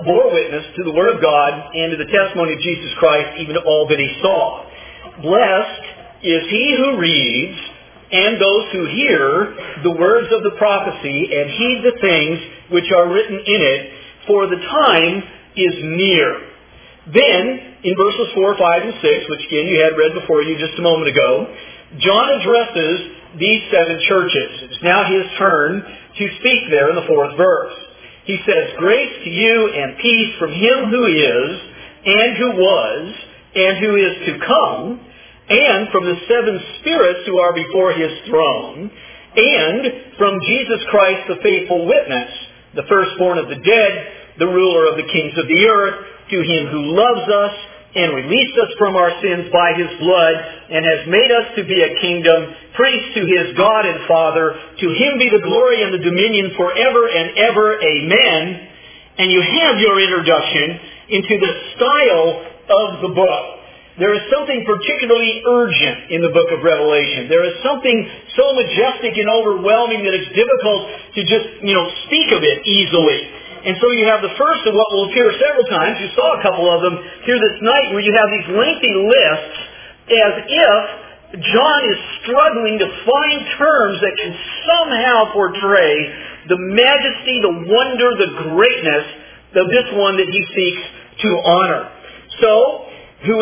bore witness to the Word of God and to the testimony of Jesus Christ, even to all that he saw. Blessed is he who reads and those who hear the words of the prophecy and heed the things which are written in it, for the time is near. Then, in verses 4, 5, and 6, which again you had read before you just a moment ago, John addresses these 7 churches. It's now his turn to speak there in the 4th verse. He says, "Grace to you and peace from him who is, and who was, and who is to come, and from the 7 spirits who are before his throne, and from Jesus Christ the faithful witness, the firstborn of the dead, the ruler of the kings of the earth, to him who loves us and released us from our sins by his blood, and has made us to be a kingdom, priests to his God and Father. To him be the glory and the dominion forever and ever. Amen." And you have your introduction into the style of the book. There is something particularly urgent in the book of Revelation. There is something so majestic and overwhelming that it's difficult to just, speak of it easily. And so you have the first of what will appear several times. You saw a couple of them here this night, where you have these lengthy lists as if John is struggling to find terms that can somehow portray the majesty, the wonder, the greatness of this one that he seeks to honor. So, who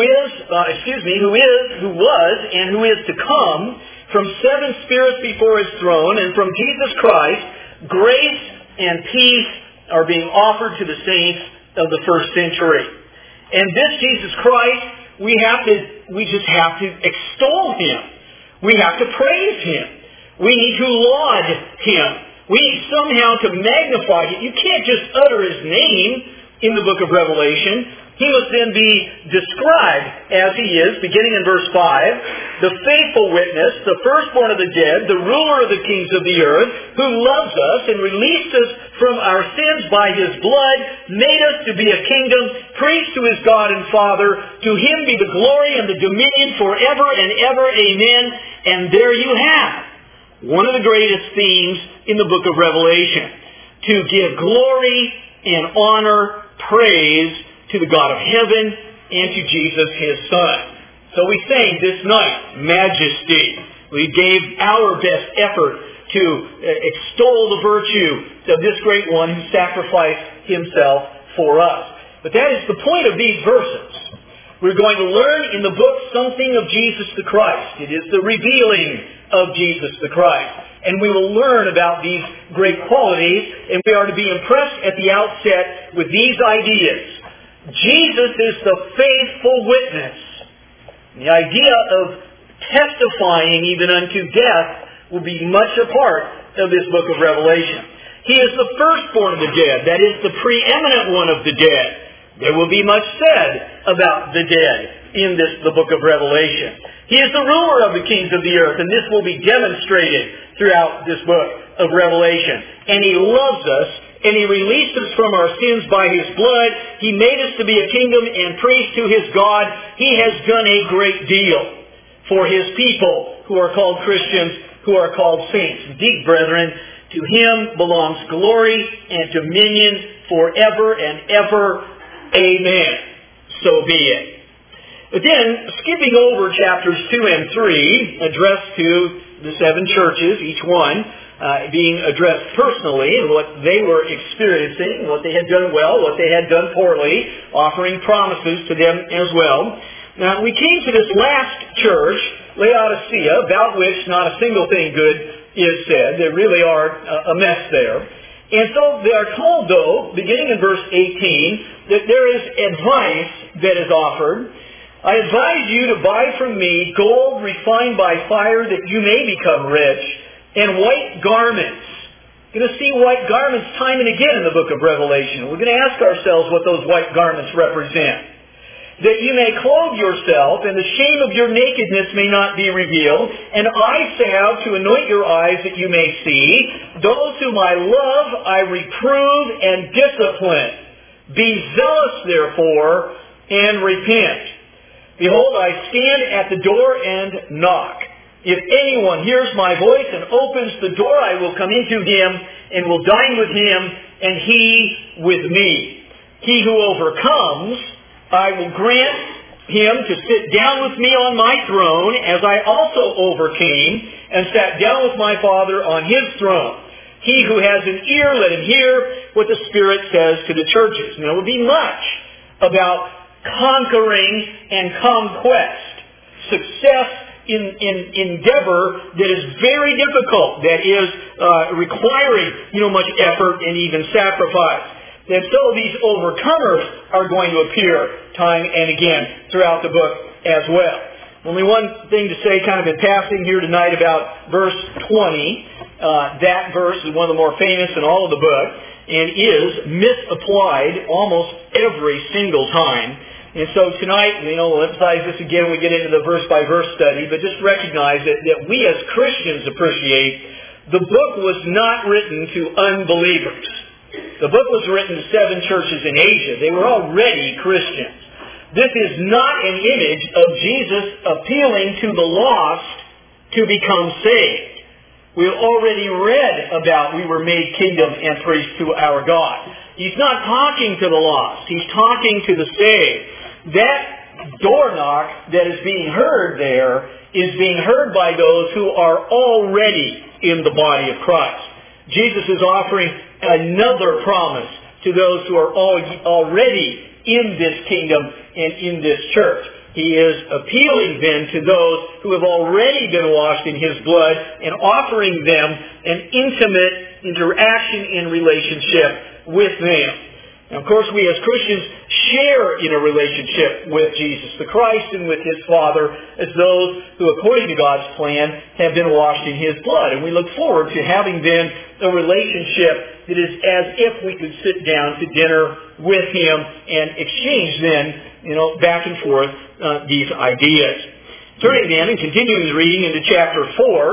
was, and who is to come, from 7 spirits before his throne, and from Jesus Christ, grace and peace are being offered to the saints of the first century. And this Jesus Christ, we just have to extol him. We have to praise him. We need to laud him. We need somehow to magnify him. You can't just utter his name in the book of Revelation. He must then be described as he is, beginning in verse 5, the faithful witness, the firstborn of the dead, the ruler of the kings of the earth, who loves us and released us from our sins by his blood, made us to be a kingdom, priests to his God and Father. To him be the glory and the dominion forever and ever. Amen. And there you have one of the greatest themes in the book of Revelation: to give glory and honor, praise to the God of heaven and to Jesus, his Son. So we sang this night, Majesty. We gave our best effort to extol the virtue of this great one who sacrificed himself for us. But that is the point of these verses. We're going to learn in the book something of Jesus the Christ. It is the revealing of Jesus the Christ. And we will learn about these great qualities, and we are to be impressed at the outset with these ideas. Jesus is the faithful witness. The idea of testifying even unto death will be much a part of this book of Revelation. He is the firstborn of the dead, that is the preeminent one of the dead. There will be much said about the dead in the book of Revelation. He is the ruler of the kings of the earth, and this will be demonstrated throughout this book of Revelation. And he loves us, and he released us from our sins by his blood. He made us to be a kingdom and priest to his God. He has done a great deal for his people who are called Christians, who are called saints. Indeed, brethren, to him belongs glory and dominion forever and ever. Amen. So be it. But then, skipping over chapters 2 and 3, addressed to the 7 churches, each one being addressed personally, and what they were experiencing, what they had done well, what they had done poorly, offering promises to them as well. Now, we came to this last church, Laodicea, about which not a single thing good is said. There really are a mess there. And so they are told, though, beginning in verse 18, that there is advice that is offered. I advise you to buy from me gold refined by fire, that you may become rich, and white garments. You're going to see white garments time and again in the book of Revelation. We're going to ask ourselves what those white garments represent. That you may clothe yourself, and the shame of your nakedness may not be revealed, and eye salve to anoint your eyes, that you may see. Those whom I love I reprove and discipline. Be zealous, therefore, and repent. Behold, I stand at the door and knock. If anyone hears my voice and opens the door, I will come into him and will dine with him, and he with me. He who overcomes, I will grant him to sit down with me on my throne, as I also overcame and sat down with my Father on his throne. He who has an ear, let him hear what the Spirit says to the churches. And there will be much about conquering and conquest, success in endeavor that is very difficult, that is requiring much effort and even sacrifice. And so these overcomers are going to appear time and again throughout the book as well. Only one thing to say kind of in passing here tonight about verse 20. That verse is one of the more famous in all of the book and is misapplied almost every single time. And so tonight, we'll emphasize this again when we get into the verse-by-verse study, but just recognize that we as Christians appreciate the book was not written to unbelievers. The book was written to 7 churches in Asia. They were already Christians. This is not an image of Jesus appealing to the lost to become saved. We've already read about we were made kingdom and priest to our God. He's not talking to the lost. He's talking to the saved. That door knock that is being heard there is being heard by those who are already in the body of Christ. Jesus is offering another promise to those who are already in this kingdom and in this church. He is appealing then to those who have already been washed in His blood and offering them an intimate interaction in relationship with them. Now, of course, we as Christians share in a relationship with Jesus the Christ and with His Father as those who, according to God's plan, have been washed in His blood. And we look forward to having then a relationship that is as if we could sit down to dinner with Him and exchange then, back and forth these ideas. Turning then and continuing the reading into chapter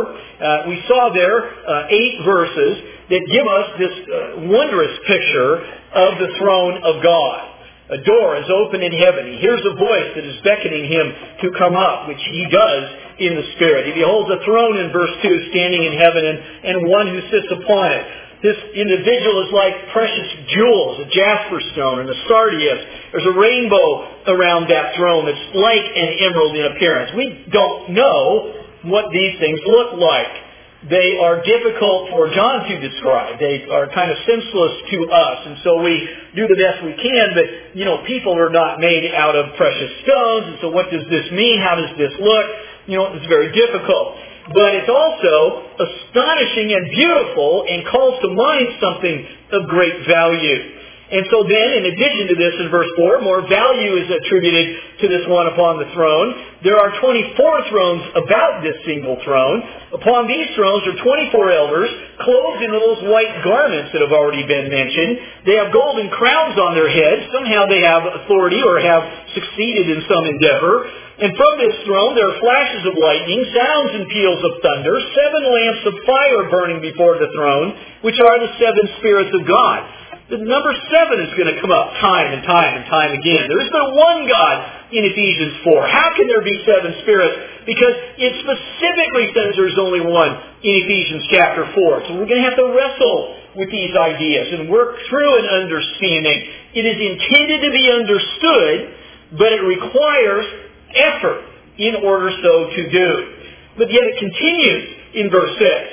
4, we saw there 8 verses that give us this wondrous picture of the throne of God. A door is open in heaven. He hears a voice that is beckoning him to come up, which he does in the Spirit. He beholds a throne in verse 2 standing in heaven and one who sits upon it. This individual is like precious jewels, a jasper stone and a sardius. There's a rainbow around that throne that's like an emerald in appearance. We don't know what these things look like. They are difficult for John to describe. They are kind of senseless to us. And so we do the best we can, but, people are not made out of precious stones. And so what does this mean? How does this look? It's very difficult. But it's also astonishing and beautiful and calls to mind something of great value. And so then, in addition to this, in verse 4, more value is attributed to this one upon the throne. There are 24 thrones about this single throne. Upon these thrones are 24 elders, clothed in those white garments that have already been mentioned. They have golden crowns on their heads. Somehow they have authority or have succeeded in some endeavor. And from this throne there are flashes of lightning, sounds and peals of thunder, 7 lamps of fire burning before the throne, which are the 7 spirits of God. The number 7 is going to come up time and time and time again. There is but one God in Ephesians 4. How can there be 7 spirits? Because it specifically says there's only one in Ephesians chapter 4. So we're going to have to wrestle with these ideas and work through an understanding. It is intended to be understood, but it requires effort in order so to do. But yet it continues in verse 6.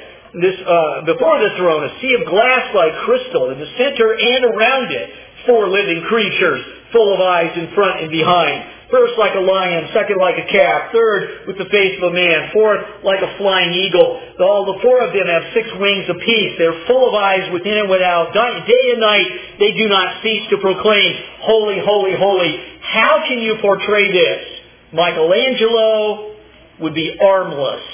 Before the throne, a sea of glass like crystal in the center and around it, 4 living creatures, full of eyes in front and behind. First like a lion, second like a calf, third with the face of a man, fourth like a flying eagle. All the 4 of them have 6 wings apiece. They're full of eyes within and without. Day and night they do not cease to proclaim, "Holy, holy, holy." How can you portray this? Michelangelo would be armless.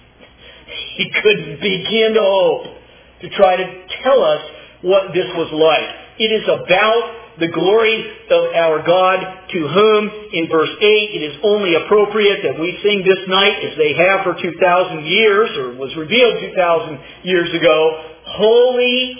He couldn't begin to hope to try to tell us what this was like. It is about the glory of our God, to whom, in verse 8, it is only appropriate that we sing this night, as they have for 2,000 years, or was revealed 2,000 years ago, "Holy,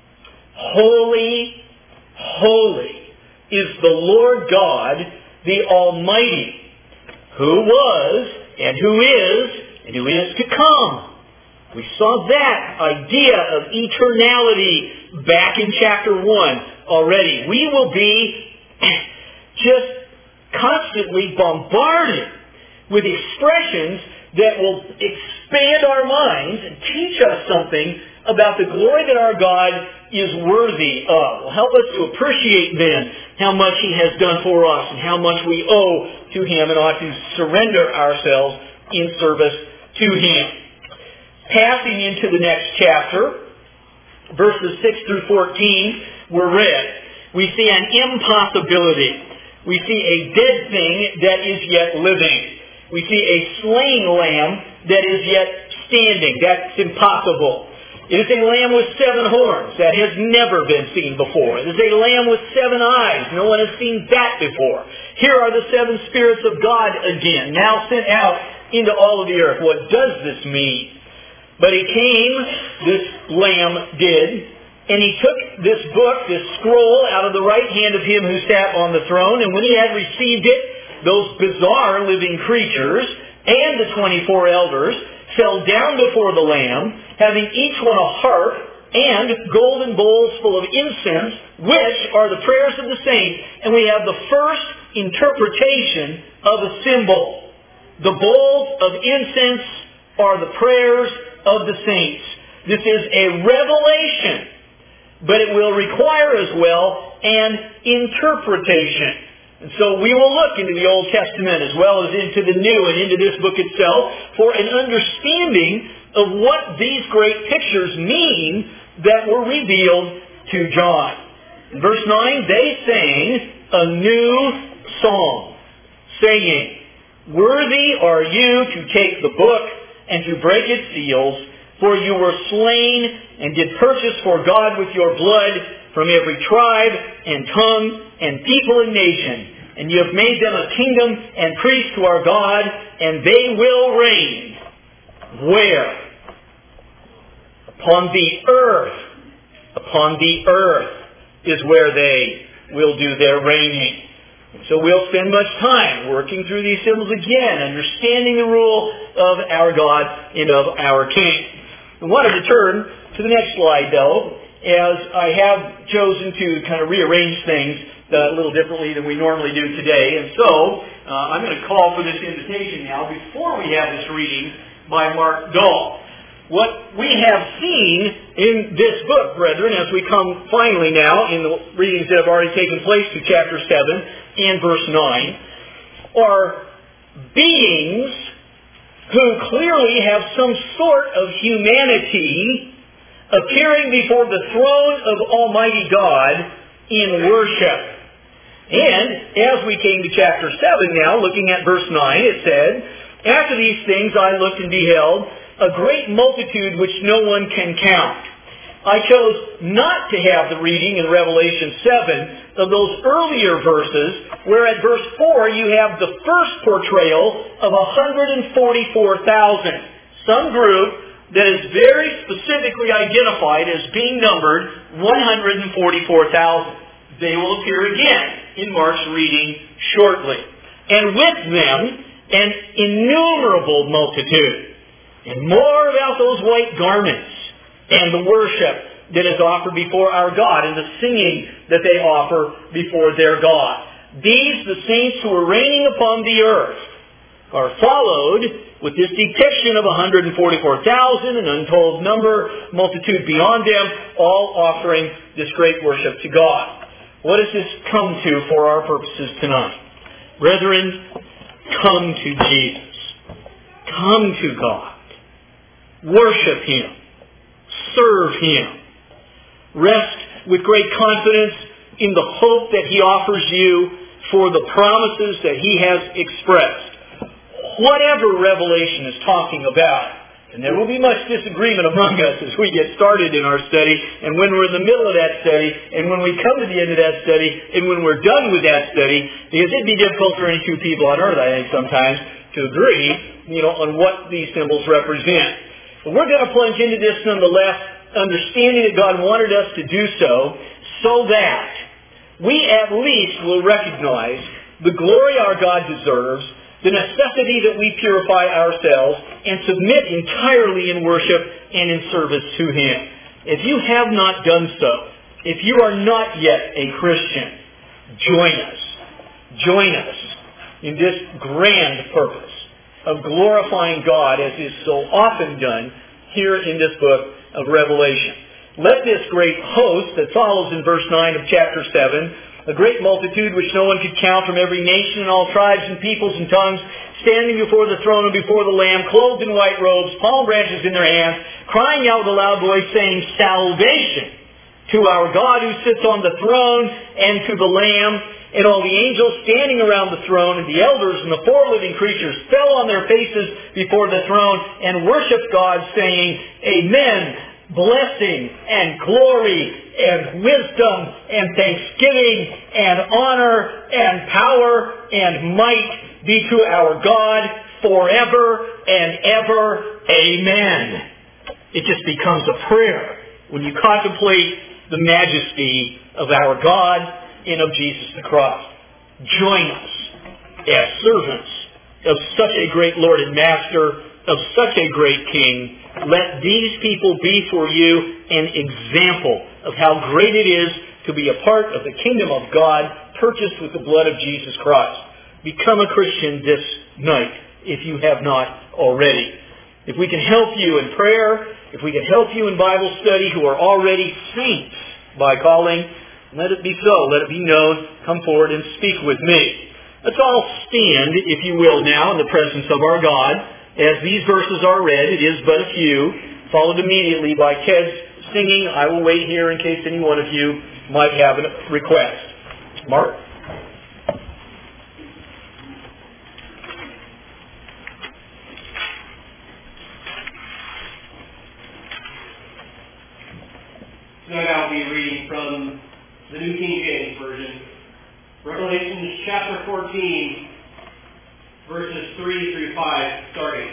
holy, holy is the Lord God, the Almighty, who was, and who is to come." We saw that idea of eternality back in chapter 1. already. We will be just constantly bombarded with expressions that will expand our minds and teach us something about the glory that our God is worthy of. Will help us to appreciate then how much He has done for us and how much we owe to Him and ought to surrender ourselves in service to Him. Passing into the next chapter, verses 6 through 14 were read. We see an impossibility. We see a dead thing that is yet living. We see a slain lamb that is yet standing. That's impossible. It is a lamb with 7 horns. That has never been seen before. It is a lamb with 7 eyes. No one has seen that before. Here are the 7 spirits of God again, now sent out into all of the earth. What does this mean? But He came, this lamb did, and He took this book, this scroll, out of the right hand of Him who sat on the throne. And when He had received it, those bizarre living creatures and the 24 elders fell down before the Lamb, having each one a harp and golden bowls full of incense, which are the prayers of the saints. And we have the first interpretation of a symbol. The bowls of incense are the prayers of the saints. This is a revelation, but it will require as well an interpretation. And so we will look into the Old Testament as well as into the New and into this book itself for an understanding of what these great pictures mean that were revealed to John. In verse 9, they sang a new song, saying, "Worthy are you to take the book and to break its seals, for you were slain and did purchase for God with your blood from every tribe and tongue and people and nation. And you have made them a kingdom and priests to our God, and they will reign." Where? Upon the earth. Upon the earth is where they will do their reigning. So we'll spend much time working through these symbols again, understanding the rule of our God and of our King. I wanted to turn to the next slide, though, as I have chosen to kind of rearrange things a little differently than we normally do today. And so, I'm going to call for this invitation now before we have this reading by Mark Dahl. What we have seen in this book, brethren, as we come finally now in the readings that have already taken place to chapter 7 and verse 9, are beings who clearly have some sort of humanity appearing before the throne of Almighty God in worship. And as we came to chapter 7 now, looking at verse 9, it said, "After these things I looked and beheld a great multitude which no one can count." I chose not to have the reading in Revelation 7 of those earlier verses, where at verse 4 you have the first portrayal of 144,000. Some group that is very specifically identified as being numbered 144,000. They will appear again in Mark's reading shortly. And with them, an innumerable multitude. And more about those white garments and the worship that is offered before our God and the singing that they offer before their God. These, the saints who are reigning upon the earth, are followed with this depiction of 144,000, an untold number, multitude beyond them, all offering this great worship to God. What does this come to for our purposes tonight? Brethren, come to Jesus. Come to God. Worship Him. Serve Him. Rest with great confidence in the hope that He offers you for the promises that He has expressed. Whatever Revelation is talking about, and there will be much disagreement among us as we get started in our study, and when we're in the middle of that study, and when we come to the end of that study, and when we're done with that study, because it'd be difficult for any two people on earth, I think, sometimes, to agree, on what these symbols represent. But we're going to plunge into this nonetheless, understanding that God wanted us to do so that we at least will recognize the glory our God deserves, the necessity that we purify ourselves and submit entirely in worship and in service to Him. If you have not done so, If you are not yet a Christian, join us. Join us in this grand purpose of glorifying God as is so often done here in this book of Revelation. Let this great host that follows in verse 9 of chapter 7, a great multitude which no one could count from every nation and all tribes and peoples and tongues, standing before the throne and before the Lamb, clothed in white robes, palm branches in their hands, crying out with a loud voice, saying, Salvation to our God who sits on the throne and to the Lamb. And all the angels standing around the throne and the elders and the four living creatures fell on their faces before the throne and worshiped God, saying, Amen. Blessing and glory and wisdom and thanksgiving and honor and power and might be to our God forever and ever. Amen. It just becomes a prayer when you contemplate the majesty of our God and of Jesus the Christ. Join us as servants of such a great Lord and Master, of such a great King. Let these people be for you an example of how great it is to be a part of the kingdom of God, purchased with the blood of Jesus Christ. Become a Christian this night, if you have not already. If we can help you in prayer, if we can help you in Bible study who are already saints by calling, let it be so. Let it be known. Come forward and speak with me. Let's all stand, if you will, now in the presence of our God. As these verses are read, it is but a few, followed immediately by Ted's singing. I will wait here in case any one of you might have a request. Mark? Tonight I'll be reading from the New King James Version, Revelation chapter 14, verses 3 through 5 starting.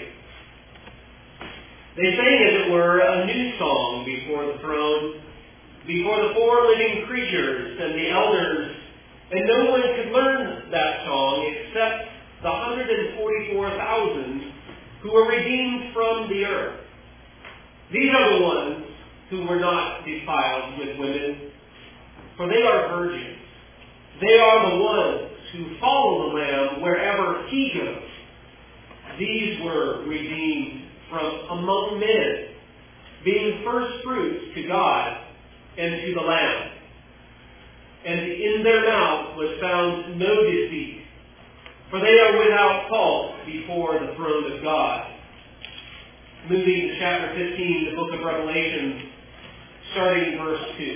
They sang, as it were, a new song before the throne, before the four living creatures and the elders, and no one could learn that song except the 144,000 who were redeemed from the earth. These are the ones who were not defiled with women, for they are virgins. They are the ones who follow the Lamb wherever he goes. These were redeemed from among men, being first fruits to God and to the Lamb. And in their mouth was found no deceit, for they are without fault before the throne of God. Moving to chapter 15, the book of Revelation, starting in verse 2.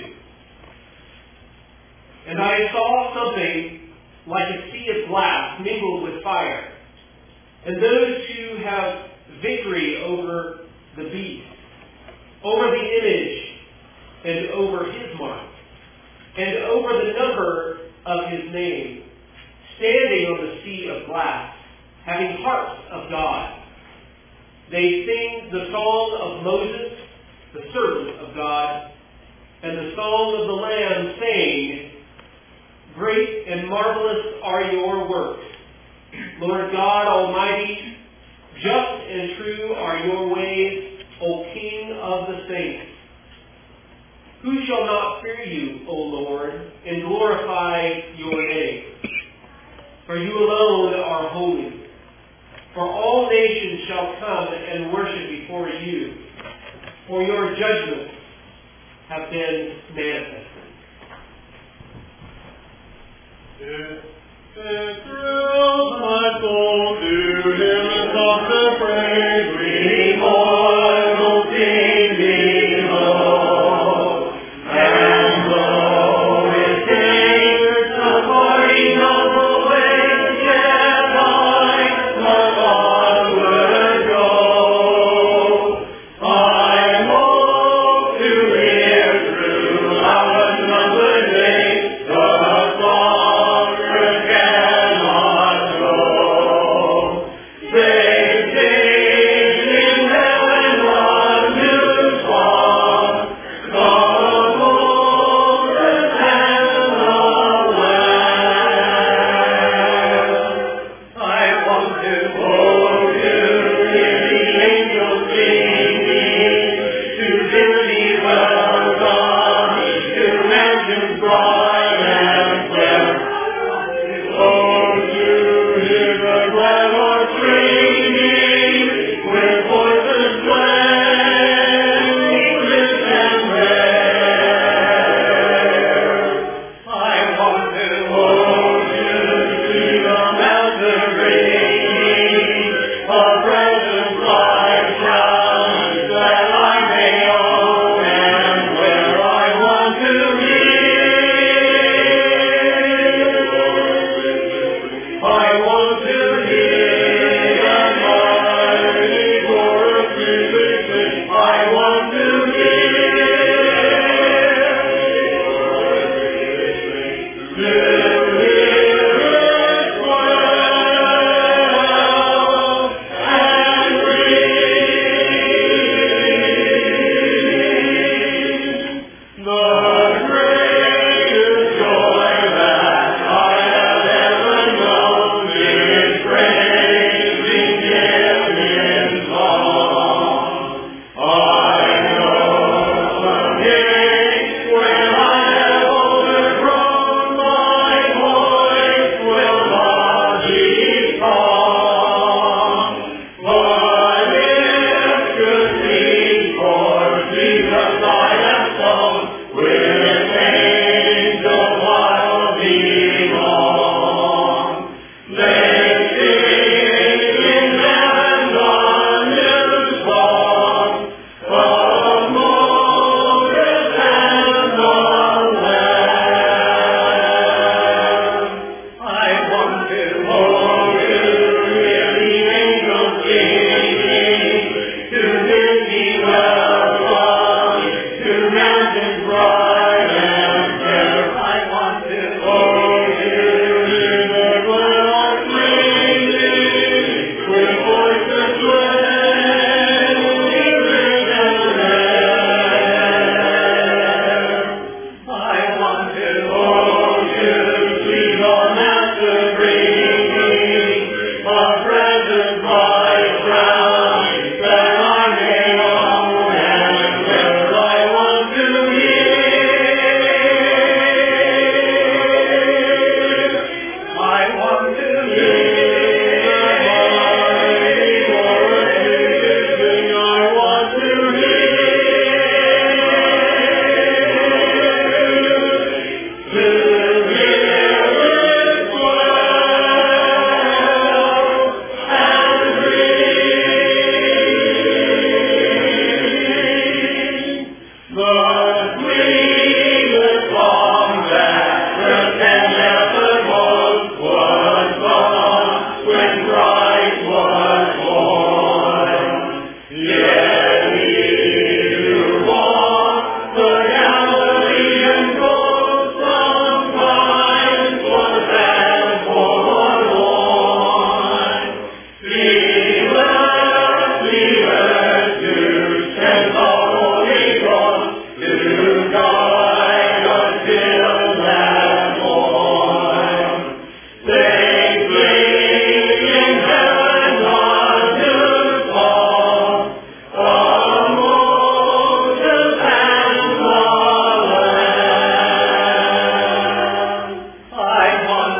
And I saw something like a sea of glass mingled with fire, and those who have victory over the beast, over the image, and over his mark, and over the number of his name, standing on the sea of glass, having harps of God. They sing the song of Moses, the servant of God, and the song of the Lamb, saying, Great and marvelous are your works, Lord God Almighty. Just and true are your ways, O King of the saints. Who shall not fear you, O Lord, and glorify your name? For you alone are holy. For all nations shall come and worship before you, for your judgments have been manifested. It thrills my soul to him and songs of praise. We mortal sing below, and lo, it takes the party noble ways, yet I must onward go. I hope to hear throughout unnumbered days the song again on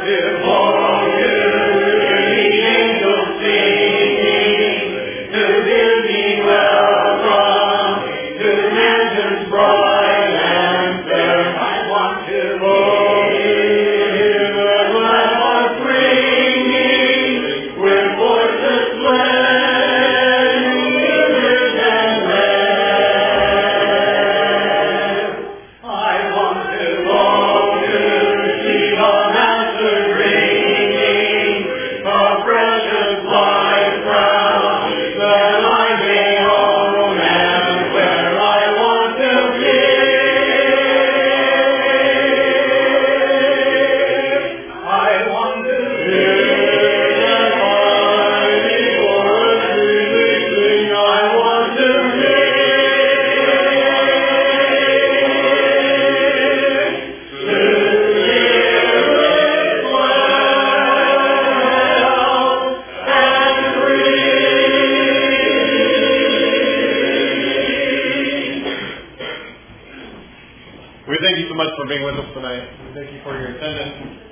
him